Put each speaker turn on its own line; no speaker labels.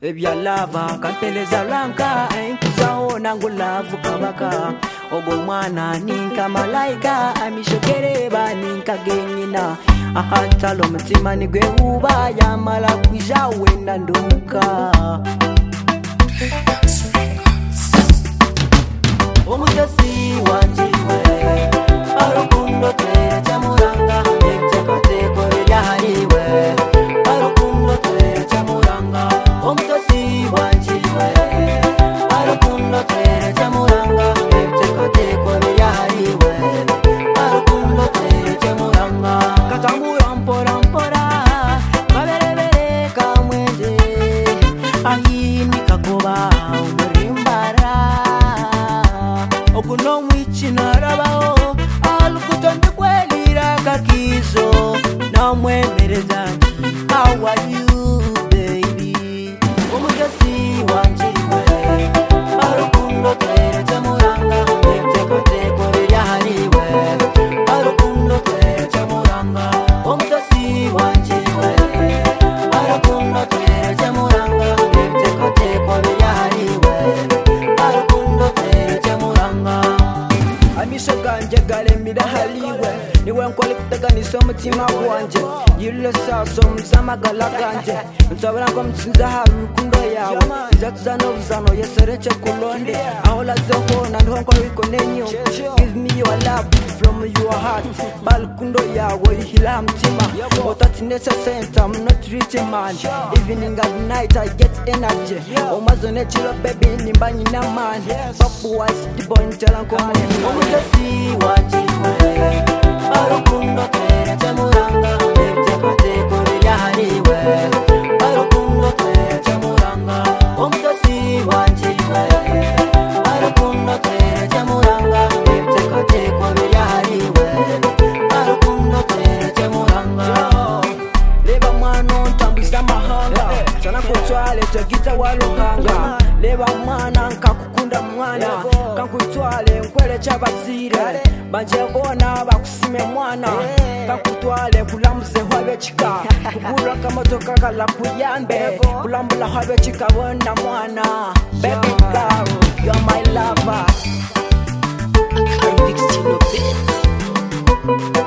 Ebya lava kanteleza lanka enkusaho nangu lavu kabaka ogo mwana ninka malaika amishokereba ninka genyina ahantalo mutima nigwe uba yamala kwija wenda nduka omujasi wanjiwe arukundo tere chamuranga ektekoteko lyahariwe arukundo tere chamuranga omujasi wanjiwe arukundo tere chamuranga ektekoteko lyahariwe arukundo tere chamuranga katambura mpora mpora kaberebere kamwende ahini kagoba umurimbara okuno mwichina rabao alukutonde kwelira kakizo na mwemereza how are you baby omujasi wanjiwe arukundo tere chamuranga ektekoteko lyahariwe arukundo tere chamuranga omujasi wanjiwe arukundo tere chamuranga ektekoteko lyahariwe arukundo tere chamuranga amisho ganje galemira haliwe niwe nkwali kutaganisa umutima wanje yirule saso muzamagala ganje nsabira ngo mtsinza hari urukundo yawe izatuzana ubuzano yesereche kulonde aho lazokona niho nkwabiko nenyo give me your love from your heart balukundo yawe ihila mtima otatinesa center I'm not rich man evening and night I get energy omazone chilo baby nimbanyi na man papu was the boy ntalanko omujasi wanjiwe arukundo tere chamuranga ektekoteko lyahariwe arukundo tere chamuranga omujasi wanjiwe arukundo tere chamuranga ektekoteko lyahariwe arukundo tere chamuranga leba mwana ntambuza mahanga sana kutwale tegita waluhanga leba mwana nkakukunda mwana kankutwale nkwele chabazire banje bona bakusime mwana kakutwale kulambuze hwabe chika kugura kamotoka kala kuyambe kulambula hwabe chika bona mwana baby girl you're my lover I'm fixing your bed